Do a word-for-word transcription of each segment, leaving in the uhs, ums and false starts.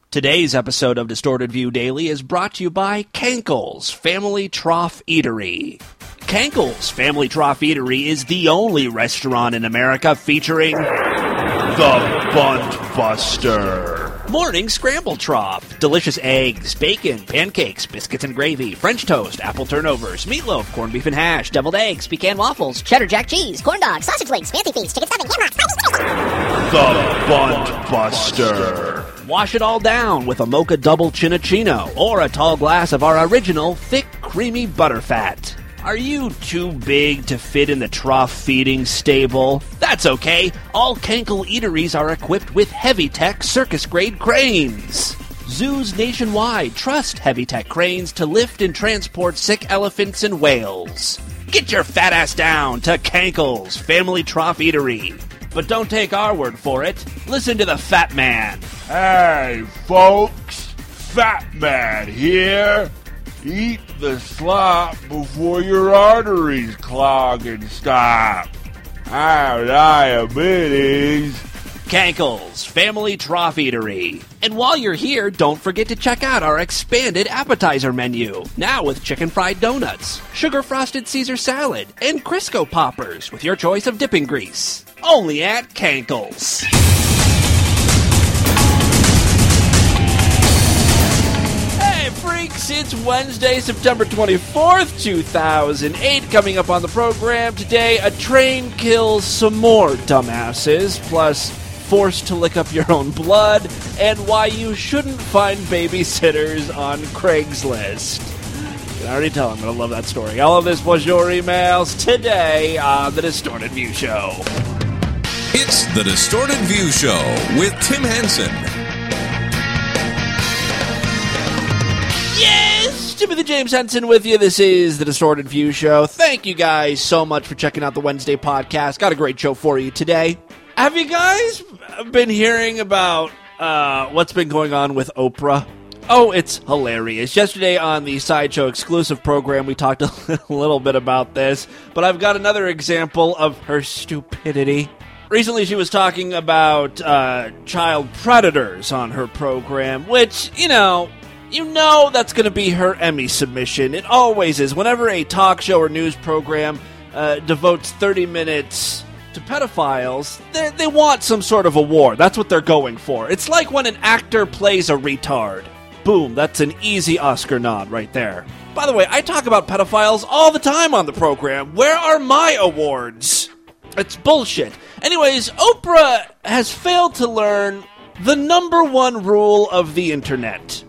Today's episode of Distorted View Daily is brought to you by Cankles Family Trough Eatery. Cankles Family Trough Eatery is the only restaurant in America featuring the Bunt Buster. Morning Scramble Trough. Delicious eggs, bacon, pancakes, biscuits and gravy, French toast, apple turnovers, meatloaf, corned beef and hash, deviled eggs, pecan waffles, cheddar jack cheese, corn dogs, sausage links, fancy feast, chicken stuffing, hamrocks. The Bunt Buster. Wash it all down with a mocha double chinachino or a tall glass of our original thick, creamy butterfat. Are you too big to fit in the trough feeding stable? That's okay. All Cankle eateries are equipped with heavy-tech circus-grade cranes. Zoos nationwide trust heavy-tech cranes to lift and transport sick elephants and whales. Get your fat ass down to Cankle's Family Trough Eatery. But don't take our word for it. Listen to the Fat Man. Hey, folks. Fat Man here. Eat the slop before your arteries clog and stop. How diabetes. Cankle's Family Trough Eatery. And while you're here, don't forget to check out our expanded appetizer menu. Now with chicken fried donuts, sugar frosted Caesar salad, and Crisco poppers with your choice of dipping grease. Only at Cankle's. Hey freaks, it's Wednesday, September twenty-fourth, two thousand eight. Coming up on the program today, a train kills some more dumbasses, plus forced to lick up your own blood, and why you shouldn't find babysitters on Craigslist. You can already tell I'm going to love that story. All of this was your emails today on The Distorted View Show. It's The Distorted View Show with Tim Henson. Yes! Timothy James Henson with you. This is The Distorted View Show. Thank you guys so much for checking out the Wednesday podcast. Got a great show for you today. Have you guys been hearing about uh, what's been going on with Oprah? Oh, it's hilarious. Yesterday on the Sideshow exclusive program, we talked a little bit about this, but I've got another example of her stupidity. Recently, she was talking about uh, child predators on her program, which, you know, you know that's going to be her Emmy submission. It always is. Whenever a talk show or news program uh, devotes thirty minutes to pedophiles, they want some sort of award. That's what they're going for. It's like when an actor plays a retard. Boom, that's an easy Oscar nod right there. By the way, I talk about pedophiles all the time on the program. Where are my awards? It's bullshit. Anyways, Oprah has failed to learn the number one rule of the internet.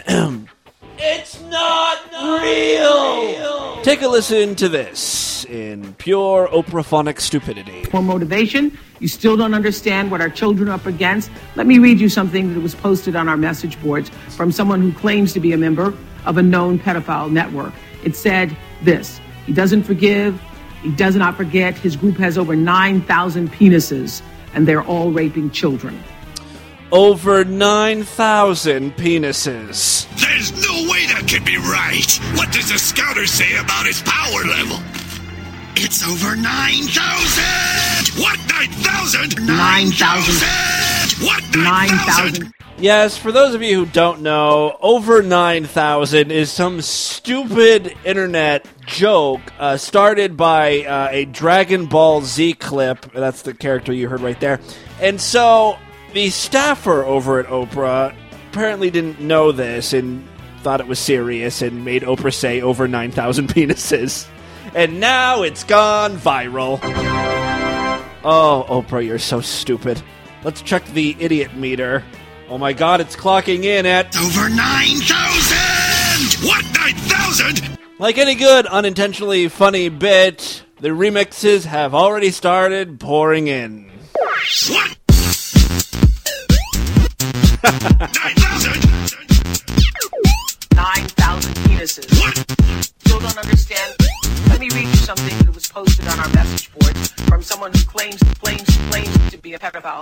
It's not real. real! Take a listen to this in pure Oprah-phonic stupidity. For motivation, you still don't understand what our children are up against. Let me read you something that was posted on our message boards from someone who claims to be a member of a known pedophile network. It said this: he doesn't forgive, he does not forget, his group has over nine thousand penises, and they're all raping children. Over nine thousand penises. There's no way that can be right. What does the scouter say about his power level? It's over nine thousand! What, nine thousand? nine thousand. What, nine thousand? Yes, for those of you who don't know, over nine thousand is some stupid internet joke uh, started by uh, a Dragon Ball Z clip. That's the character you heard right there. And so the staffer over at Oprah apparently didn't know this and thought it was serious and made Oprah say over nine thousand penises. And now it's gone viral. Oh, Oprah, you're so stupid. Let's check the idiot meter. Oh my god, it's clocking in at over nine thousand! What, nine thousand? Like any good unintentionally funny bit, the remixes have already started pouring in. What? Nine thousand! Nine thousand penises. What? Still don't understand? Let me read you something that was posted on our message board from someone who claims, claims, claims to be a pedophile.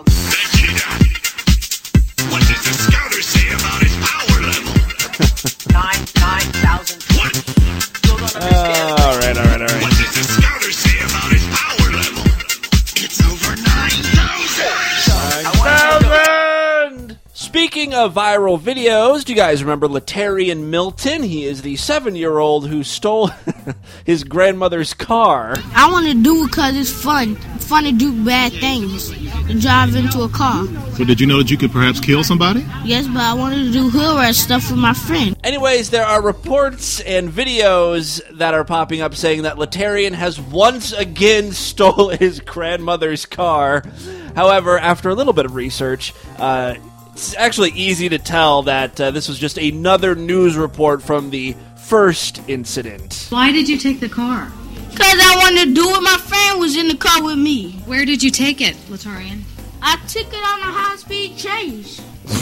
What does the scouter say about his power level? Nine, nine thousand. What? Still don't understand? Uh, all right, all right, all right. What does the scouter say about his power level? It's over nine thousand! nine thousand! Speaking of of viral videos. Do you guys remember Latarian Milton? He is the seven-year-old who stole his grandmother's car. I want to do it because it's fun. Fun to do bad things. To drive into a car. So did you know that you could perhaps kill somebody? Yes, but I wanted to do hood rat stuff with my friend. Anyways, there are reports and videos that are popping up saying that Latarian has once again stole his grandmother's car. However, after a little bit of research, uh, it's actually easy to tell that uh, this was just another news report from the first incident. Why did you take the car? Because I wanted to do it. My friend was in the car with me. Where did you take it, Latarian? I took it on a high-speed chase.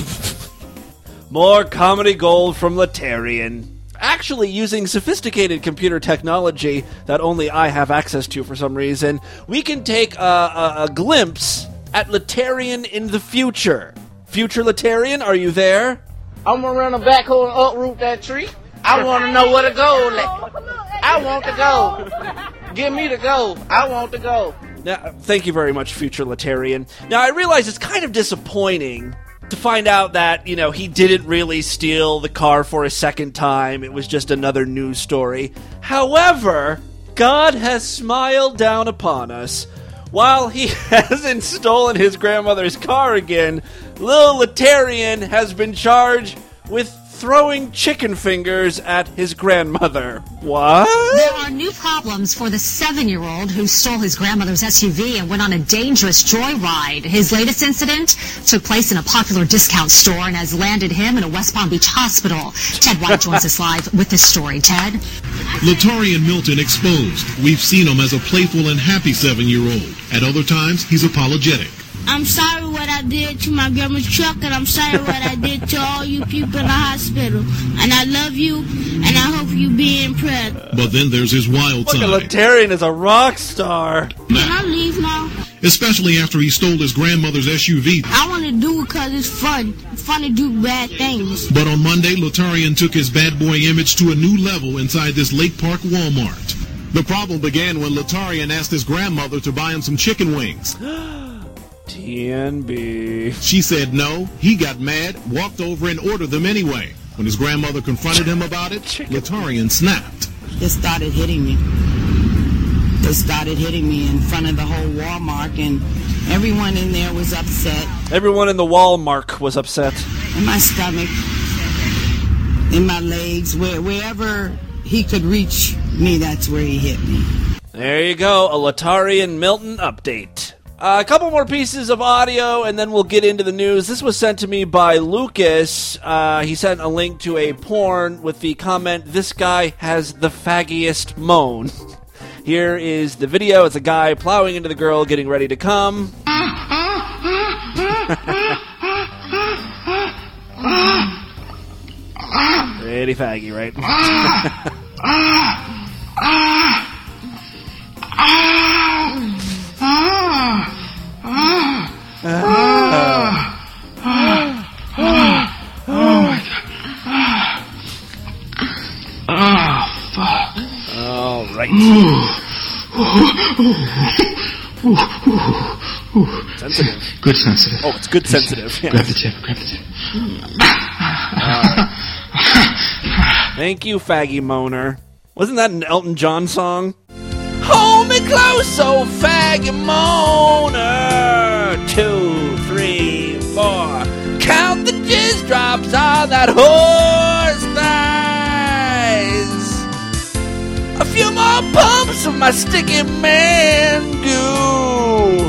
More comedy gold from Latarian. Actually, using sophisticated computer technology that only I have access to for some reason, we can take a, a, a glimpse at Latarian in the future. Future Latarian, are you there? I'm gonna run a backhoe and uproot that tree. I want to know where to go. I want to go. Give me the go. I want to go. Now, thank you very much, Future Latarian. Now, I realize it's kind of disappointing to find out that, you know, he didn't really steal the car for a second time. It was just another news story. However, God has smiled down upon us. While he hasn't stolen his grandmother's car again, Lil Latarian has been charged with throwing chicken fingers at his grandmother. What? There are new problems for the seven-year-old who stole his grandmother's S U V and went on a dangerous joyride. His latest incident took place in a popular discount store and has landed him in a West Palm Beach hospital. Ted White joins us live with this story. Ted? Latarian Milton exposed. We've seen him as a playful and happy seven-year-old. At other times, he's apologetic. I'm sorry what I did to my grandma's truck, and I'm sorry what I did to all you people in the hospital. And I love you, and I hope you be impressed. But then there's his wild Look side. at Latarian is a rock star. Can I leave now? Especially after he stole his grandmother's S U V. I want to do it because it's fun. It's fun to do bad things. But on Monday, Latarian took his bad boy image to a new level inside this Lake Park Walmart. The problem began when Latarian asked his grandmother to buy him some chicken wings. T N B. She said no. He got mad, walked over, and ordered them anyway. When his grandmother confronted him about it, Latarian snapped. They started hitting me. They started hitting me in front of the whole Walmart, and everyone in there was upset. Everyone in the Walmart was upset. In my stomach, in my legs, where, wherever he could reach me, that's where he hit me. There you go, a Latarian Milton update. Uh, a couple more pieces of audio, and then we'll get into the news. This was sent to me by Lucas. Uh, he sent a link to a porn with the comment, "This guy has the faggiest moan." Here is the video. It's a guy plowing into the girl, getting ready to come. Pretty faggy, right? All right. Sensitive. Good sensitive. Oh, it's good sensitive. Yes. Grab the tip. Grab the tip. Uh, thank you, faggy moaner. Wasn't that an Elton John song? Hold me close, oh faggy moaner. Two, three, four. Count the jizz drops on that horse thighs. A few more pumps of my sticky man goo.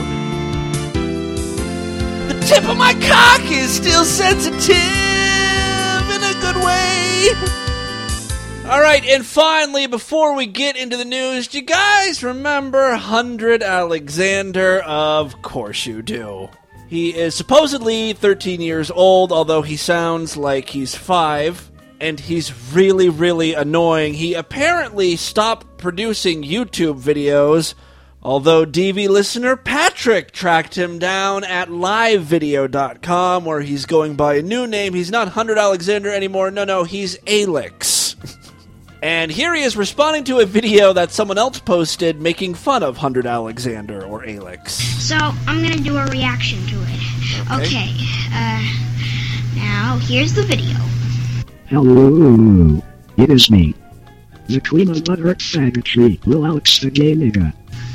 The tip of my cock is still sensitive in a good way. All right, and finally, before we get into the news, do you guys remember one hundred Alexander? Of course you do. He is supposedly thirteen years old, although he sounds like he's five, and he's really, really annoying. He apparently stopped producing YouTube videos, although D V listener Patrick tracked him down at live video dot com, where he's going by a new name. He's not one hundred Alexander anymore. No, no, he's Alex. And here he is responding to a video that someone else posted making fun of one hundred Alexander, or Alex. So, I'm gonna do a reaction to it. Okay, Okay. uh, now, Now, here's the video. Hello, it is me, the queen of butthurt faggotry, Will Alex the gay nigga.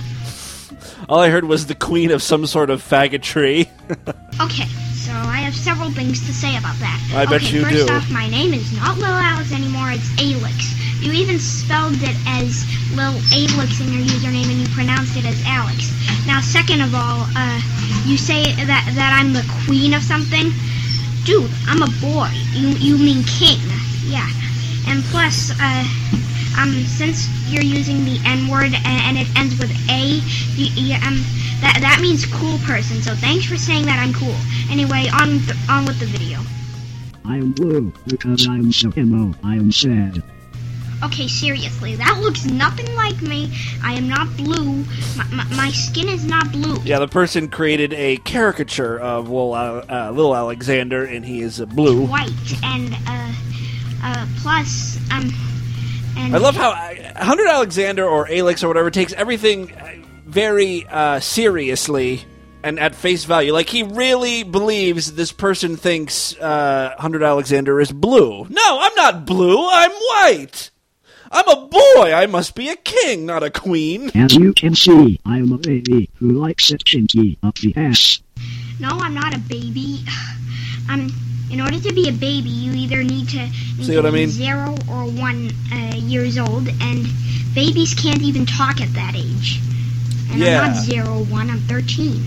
All I heard was the queen of some sort of faggotry. Okay, so I have several things to say about that. I bet okay, you first do. off, my name is not Lil Alex anymore, it's Alex. You even spelled it as Lil Alex in your username and you pronounced it as Alex. Now, second of all, uh, you say that, that I'm the queen of something. Dude, I'm a boy. You you mean king. Yeah. And plus, uh, um, since you're using the N-word and, and it ends with A, you, you, um, that that means cool person. So thanks for saying that I'm cool. Anyway, on th- on with the video. I am blue because I'm so emo. I am sad. Okay, seriously, that looks nothing like me. I am not blue. My, my, my skin is not blue. Yeah, the person created a caricature of Will, uh, uh, Little Alexander, and he is uh, blue. White, and, uh, uh, plus, um, and... I love how uh, one hundred Alexander, or Alex, or whatever, takes everything very uh, seriously and at face value. Like, he really believes this person thinks uh, one hundred Alexander is blue. No, I'm not blue, I'm white! I'm a boy! I must be a king, not a queen! As you can see, I am a baby who likes it kinky up the ass. No, I'm not a baby. Um, in order to be a baby, you either need to, need See to what I be mean? zero or one uh, years old, and babies can't even talk at that age. And Yeah. I'm not zero or one, I'm thirteen.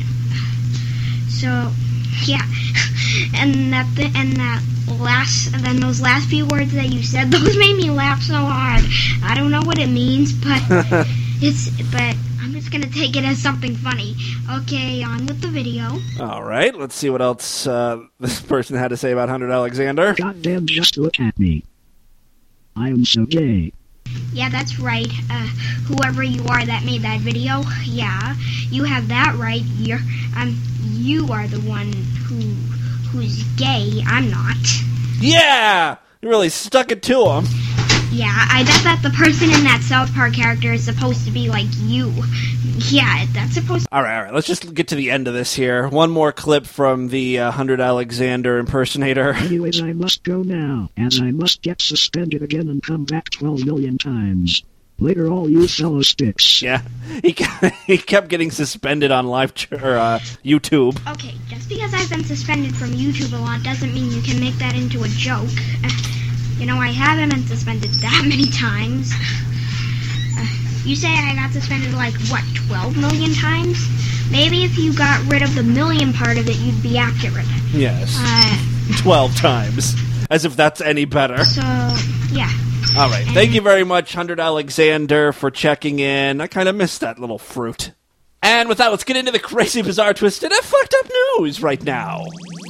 So, yeah. And that, th- and that last, and then those last few words that you said, those made me laugh so hard. I don't know what it means, but it's, but I'm just gonna take it as something funny. Okay, on with the video. All right, let's see what else uh, this person had to say about one hundred Alexander. Goddamn, just look at me. I am so gay. Yeah, that's right. Uh, whoever you are that made that video, yeah, you have that right. You're, um, you are the one who, who's gay. I'm not. Yeah! You really stuck it to him. Yeah, I bet that the person in that South Park character is supposed to be like you. Yeah, that's supposed to... All right, all right, let's just get to the end of this here. One more clip from the uh, one hundred Alexander impersonator. Anyways, I must go now, as I must get suspended again and come back twelve million times. Later, all you fellow sticks. Yeah, he kept, he kept getting suspended on live ch- or, uh, YouTube. Okay, just because I've been suspended from YouTube a lot doesn't mean you can make that into a joke. Uh, you know, I haven't been suspended that many times. Uh, you say I got suspended like, what, twelve million times? Maybe if you got rid of the million part of it, you'd be accurate. Yes. Uh, twelve times. As if that's any better. So, yeah. All right. Thank you very much, one hundred Alexander, for checking in. I kind of missed that little fruit. And with that, let's get into the crazy, bizarre, twisted, and fucked up news right now.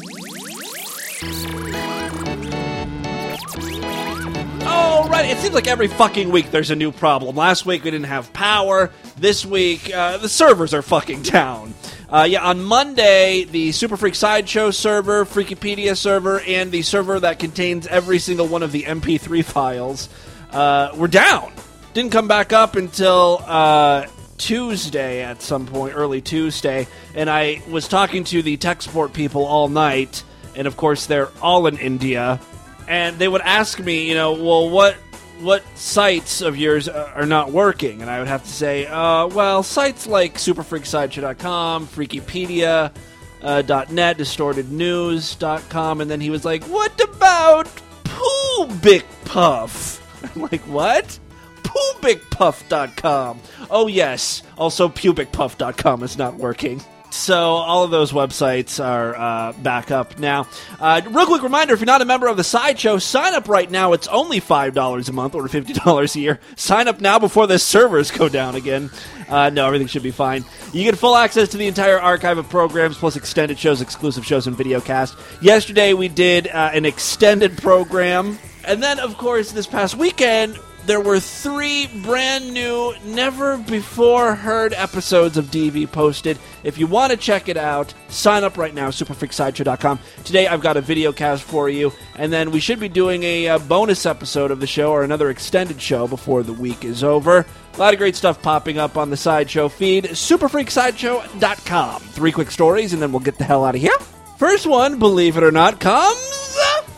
All right. It seems like every fucking week there's a new problem. Last week we didn't have power. This week, uh, the servers are fucking down. Uh, yeah, on Monday, the Super Freak Sideshow server, Freakipedia server, and the server that contains every single one of the M P three files uh, were down. Didn't come back up until uh, Tuesday at some point, early Tuesday, and I was talking to the tech support people all night, and of course they're all in India, and they would ask me, you know, well, what... what sites of yours are not working? And I would have to say, uh, well, sites like super freak sideshow dot com, Freakipedia dot net, distorted news dot com, and then he was like, what about Pubic Puff? I'm like, what? Pubic Puff dot com. Oh, yes. Also, Pubic Puff dot com is not working. So all of those websites are uh, back up now. Uh, real quick reminder, if you're not a member of the Sideshow, sign up right now. It's only five dollars a month or fifty dollars a year. Sign up now before the servers go down again. Uh, no, everything should be fine. You get full access to the entire archive of programs, plus extended shows, exclusive shows, and videocast. Yesterday we did uh, an extended program. And then, of course, this past weekend, there were three brand new, never-before-heard episodes of D V posted. If you want to check it out, sign up right now, super freak sideshow dot com. Today I've got a video cast for you, and then we should be doing a, a bonus episode of the show, or another extended show before the week is over. A lot of great stuff popping up on the Sideshow feed, super freak sideshow dot com. Three quick stories, and then we'll get the hell out of here. First one, believe it or not, comes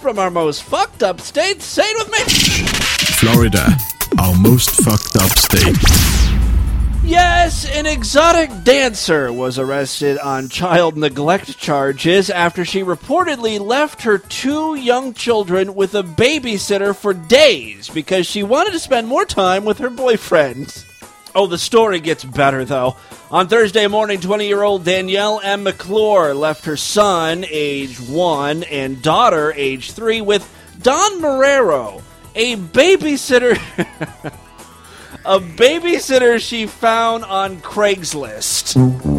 from our most fucked up state. Say it with me. Florida, our most fucked up state. Yes, an exotic dancer was arrested on child neglect charges after she reportedly left her two young children with a babysitter for days because she wanted to spend more time with her boyfriend. Oh, the story gets better, though. On Thursday morning, twenty-year-old Danielle M. McClure left her son, age one, and daughter, age three, with Don Marrero, a babysitter... A babysitter she found on Craigslist.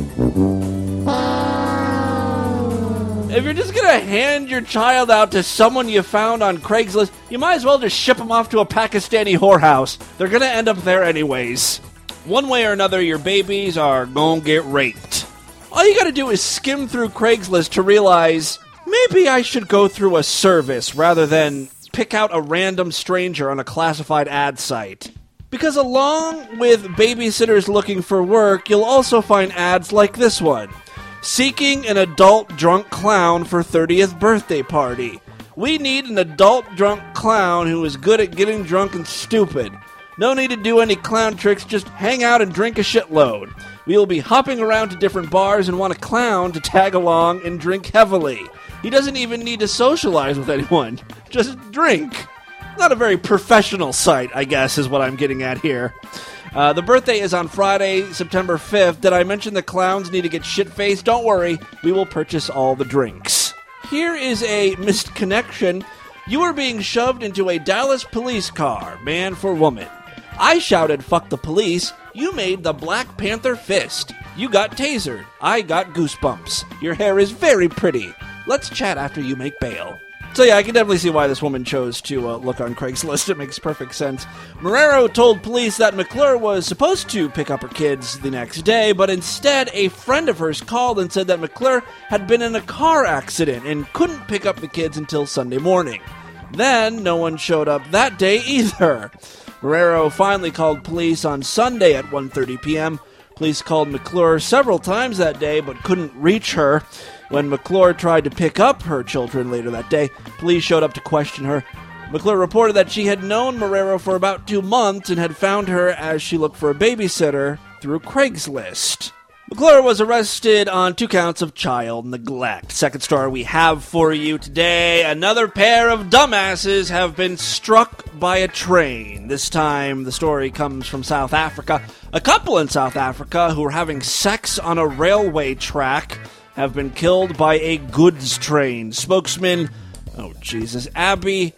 If you're just going to hand your child out to someone you found on Craigslist, you might as well just ship them off to a Pakistani whorehouse. They're going to end up there anyways. One way or another, your babies are going to get raped. All you got to do is skim through Craigslist to realize, maybe I should go through a service rather than pick out a random stranger on a classified ad site. Because along with babysitters looking for work, you'll also find ads like this one. Seeking an adult drunk clown for thirtieth birthday party. We need an adult drunk clown who is good at getting drunk and stupid. No need to do any clown tricks, just hang out and drink a shitload. We will be hopping around to different bars and want a clown to tag along and drink heavily. He doesn't even need to socialize with anyone. Just drink. Not a very professional site, I guess, is what I'm getting at here. Uh, the birthday is on Friday, September fifth. Did I mention the clowns need to get shit-faced? Don't worry, we will purchase all the drinks. Here is a missed connection. You are being shoved into a Dallas police car, man for woman. I shouted, fuck the police. You made the Black Panther fist. You got tasered. I got goosebumps. Your hair is very pretty. Let's chat after you make bail. So yeah, I can definitely see why this woman chose to uh, look on Craigslist. It makes perfect sense. Marrero told police that McClure was supposed to pick up her kids the next day, but instead a friend of hers called and said that McClure had been in a car accident and couldn't pick up the kids until Sunday morning. Then no one showed up that day either. Marrero finally called police on Sunday at one thirty p.m. Police called McClure several times that day but couldn't reach her. When McClure tried to pick up her children later that day, police showed up to question her. McClure reported that she had known Marrero for about two months and had found her as she looked for a babysitter through Craigslist. McClure was arrested on two counts of child neglect. Second story we have for you today. Another pair of dumbasses have been struck by a train. This time the story comes from South Africa. A couple in South Africa who were having sex on a railway track have been killed by a goods train. Spokesman, oh Jesus, Abby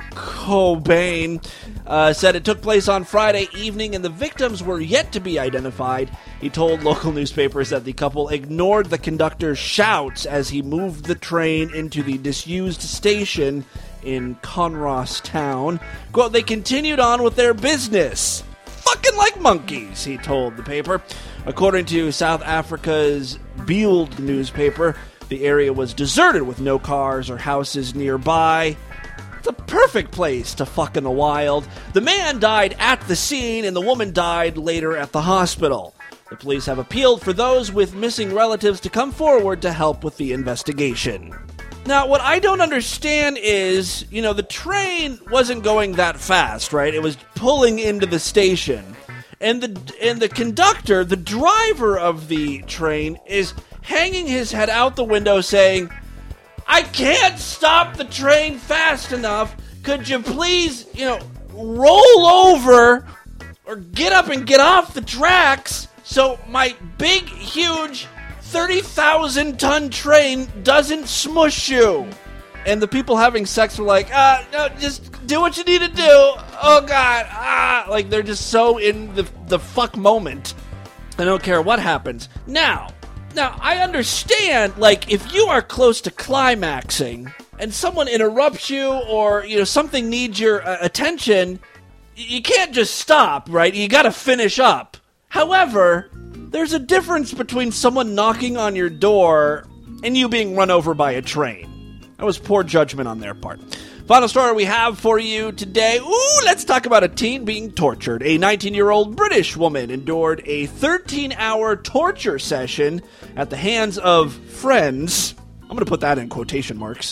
Cobain, uh, said it took place on Friday evening and the victims were yet to be identified. He told local newspapers that the couple ignored the conductor's shouts as he moved the train into the disused station in Conross Town. Quote, they continued on with their business. Fucking like monkeys, he told the paper. According to South Africa's Beeld newspaper, the area was deserted with no cars or houses nearby. It's a perfect place to fuck in the wild. The man died at the scene and the woman died later at the hospital. The police have appealed for those with missing relatives to come forward to help with the investigation. Now, what I don't understand is, you know, the train wasn't going that fast, right? It was pulling into the station. And the and the conductor, the driver of the train, is hanging his head out the window saying, I can't stop the train fast enough. Could you please, you know, roll over or get up and get off the tracks so my big, huge thirty thousand ton train doesn't smush you? And the people having sex were like, uh, no, just do what you need to do. Oh, God. Ah, like, they're just so in the, the fuck moment. I don't care what happens. Now, now, I understand, like, if you are close to climaxing and someone interrupts you or, you know, something needs your uh, attention, you can't just stop, right? You gotta finish up. However, there's a difference between someone knocking on your door and you being run over by a train. That was poor judgment on their part. Final story we have for you today. Ooh, let's talk about a teen being tortured. A nineteen-year-old British woman endured a thirteen-hour torture session at the hands of friends. I'm going to put that in quotation marks.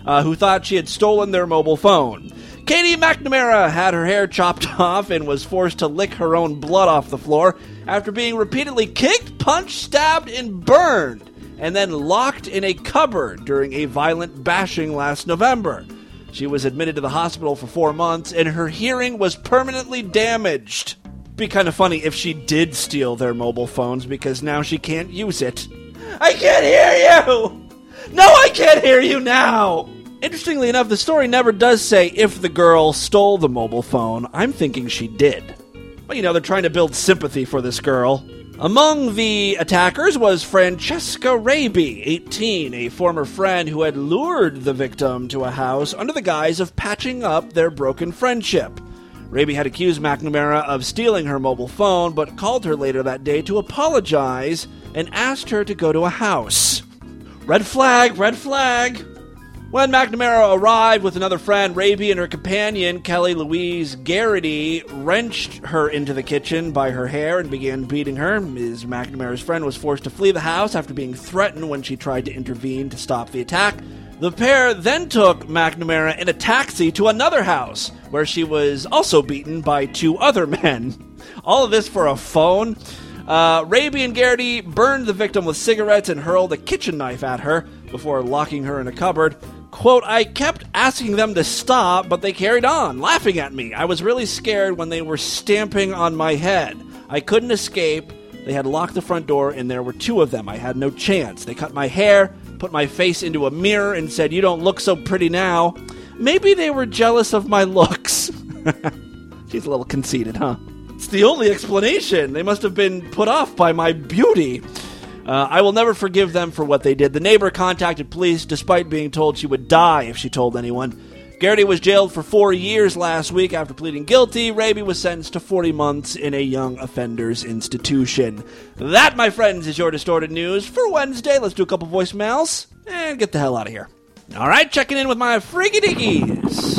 uh, who thought she had stolen their mobile phone. Katie McNamara had her hair chopped off and was forced to lick her own blood off the floor after being repeatedly kicked, punched, stabbed, and burned, and then locked in a cupboard during a violent bashing last November. She was admitted to the hospital for four months, and her hearing was permanently damaged. Be kind of funny if she did steal their mobile phones, because now she can't use it. I can't hear you! No, I can't hear you now! Interestingly enough, the story never does say if the girl stole the mobile phone. I'm thinking she did. But, you know, they're trying to build sympathy for this girl. Among the attackers was Francesca Raby, eighteen, a former friend who had lured the victim to a house under the guise of patching up their broken friendship. Raby had accused McNamara of stealing her mobile phone, but called her later that day to apologize and asked her to go to a house. Red flag, red flag. When McNamara arrived with another friend, Raby and her companion, Kelly Louise Garrity, wrenched her into the kitchen by her hair and began beating her. Miz McNamara's friend was forced to flee the house after being threatened when she tried to intervene to stop the attack. The pair then took McNamara in a taxi to another house, where she was also beaten by two other men. All of this for a phone. Uh, Raby and Garrity burned the victim with cigarettes and hurled a kitchen knife at her before locking her in a cupboard. Quote, I kept asking them to stop, but they carried on, laughing at me. I was really scared when they were stamping on my head. I couldn't escape. They had locked the front door, and there were two of them. I had no chance. They cut my hair, put my face into a mirror, and said, you don't look so pretty now. Maybe they were jealous of my looks. She's a little conceited, huh? It's the only explanation. They must have been put off by my beauty. Uh, I will never forgive them for what they did. The neighbor contacted police despite being told she would die if she told anyone. Garrity was jailed for four years last week after pleading guilty. Raby was sentenced to forty months in a young offenders institution. That, my friends, is your Distorted News for Wednesday. Let's do a couple voicemails and get the hell out of here. All right, checking in with my freaky dickies.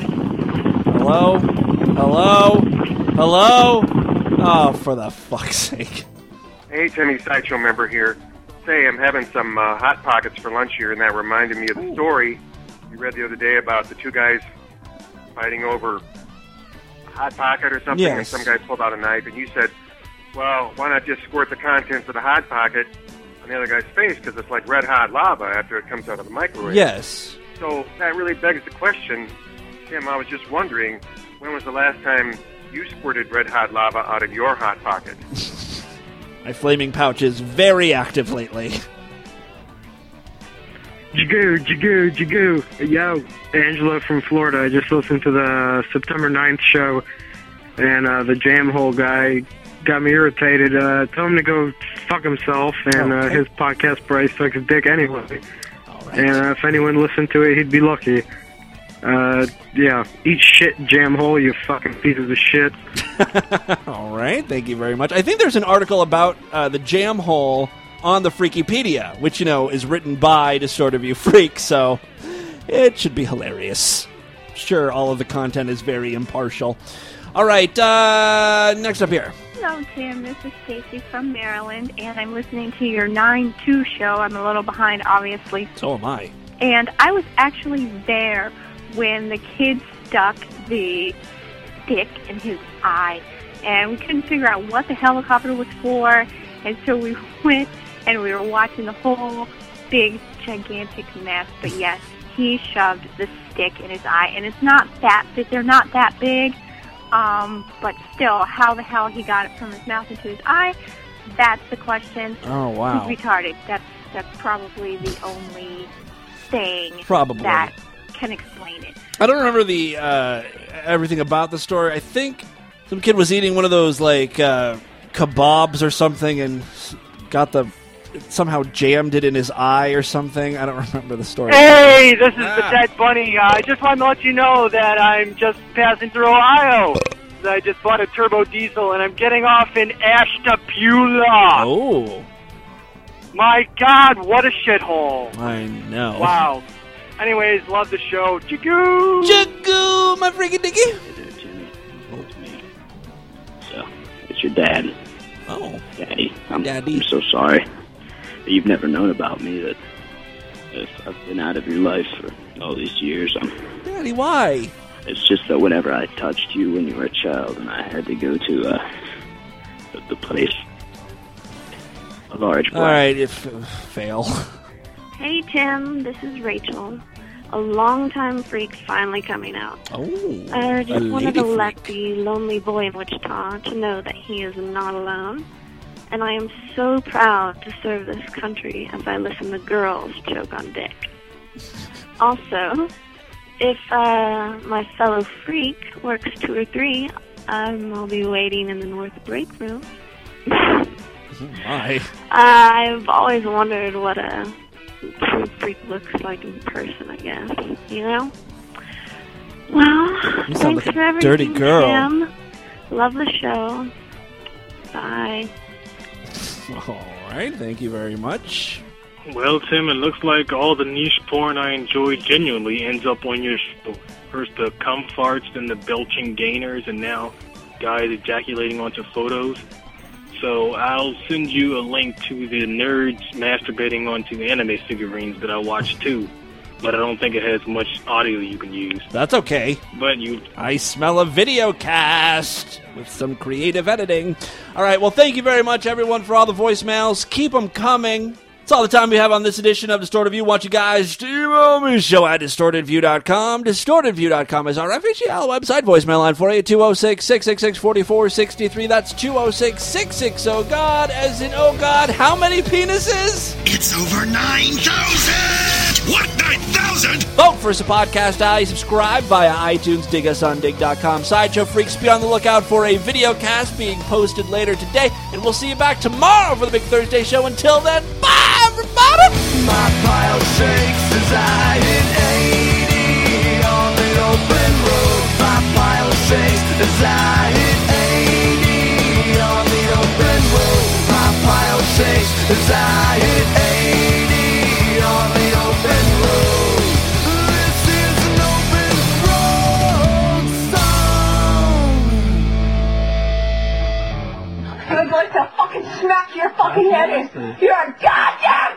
Hello? Hello? Hello? Oh, for the fuck's sake. Hey, Timmy Sideshow member here. Say, I'm having some uh, Hot Pockets for lunch here, and that reminded me of the story you read the other day about the two guys fighting over a Hot Pocket or something, yes. And some guy pulled out a knife, and you said, well, why not just squirt the contents of the Hot Pocket on the other guy's face, because it's like red-hot lava after it comes out of the microwave. Yes. So that really begs the question, Tim, I was just wondering, when was the last time you squirted red-hot lava out of your Hot Pocket? My flaming pouch is very active lately. Jagoo, Jagoo, Jagoo. Yo, Angela from Florida. I just listened to the September ninth show, and uh, the jam hole guy got me irritated. Uh, tell him to go fuck himself, and uh, his podcast price sucks his dick anyway. Right. And uh, if anyone listened to it, he'd be lucky. Uh, yeah, eat shit, jam hole, you fucking pieces of shit. All right, thank you very much. I think there's an article about uh, the jam hole on the Freakypedia, which, you know, is written by Distorted View Freak, so it should be hilarious. Sure, all of the content is very impartial. All right, uh, next up here. Hello, Tim. This is Stacy from Maryland, and I'm listening to your nine two show. I'm a little behind, obviously. So am I. And I was actually there when the kid stuck the stick in his eye, and we couldn't figure out what the helicopter was for, and so we went and we were watching the whole big, gigantic mess. But yes, he shoved the stick in his eye, and it's not that big. They're not that big, um, but still, how the hell he got it from his mouth into his eye, that's the question. Oh, wow. He's retarded. That's, that's probably the only thing Probably. that can explain it. I don't remember the uh, everything about the story. I think some kid was eating one of those like uh, kebabs or something and got the somehow jammed it in his eye or something. I don't remember the story. Hey, this is ah. the Dead Bunny. Uh, I just wanted to let you know that I'm just passing through Ohio. I just bought a turbo diesel and I'm getting off in Ashtabula. Oh. My God, what a shithole. I know. Wow. Anyways, love the show. Jagoo! Jagoo, my freaking dicky. Hey there, Jimmy. It's me. So, it's your dad. Oh. Daddy. I'm, Daddy. I'm so sorry that you've never known about me, that if I've been out of your life for all these years. Um, Daddy, why? It's just that whenever I touched you when you were a child and I had to go to uh, the, the place, a large black... All right, if uh, fail. Hey, Tim, this is Rachel. A long-time freak finally coming out. Oh, I just a wanted to lady let the lonely boy in Wichita to know that he is not alone. And I am so proud to serve this country as I listen to girls choke on dick. Also, if uh, my fellow freak works two or three, um, I'll be waiting in the north break room. Oh, my. Uh, I've always wondered what a true freak looks like in person, I guess. You know? Well, You sound thanks like for a everything, dirty girl. Tim. Love the show. Bye. All right, thank you very much. Well, Tim, it looks like all the niche porn I enjoy genuinely ends up on your show. First the cum farts, then the belching gainers, and now guys ejaculating onto photos. So I'll send you a link to the nerds masturbating onto anime figurines that I watch too. But I don't think it has much audio you can use. That's okay. But you... I smell a video cast with some creative editing. All right, well, thank you very much, everyone, for all the voicemails. Keep them coming. That's all the time we have on this edition of Distorted View. Want you guys to email me, show at distorted view dot com. distorted view dot com is our F H L website. Voicemail line four eight two oh six, six six six, four four six three. That's two oh six, six six oh, God, as in, oh, God, how many penises? It's over nine thousand! What, nine thousand? Vote for us a podcast alley. Subscribe via iTunes. Dig us on dig dot com. Sideshow Freaks, be on the lookout for a video cast being posted later today. And we'll see you back tomorrow for the Big Thursday show. Until then, bye, everybody! My pile shakes as I hit eighty on the open road. My pile shakes as I hit eighty on the open road. My pile shakes as I hit eighty on the open road. This is an open road song. I'm going to fucking smack your fucking head in. You're a goddamn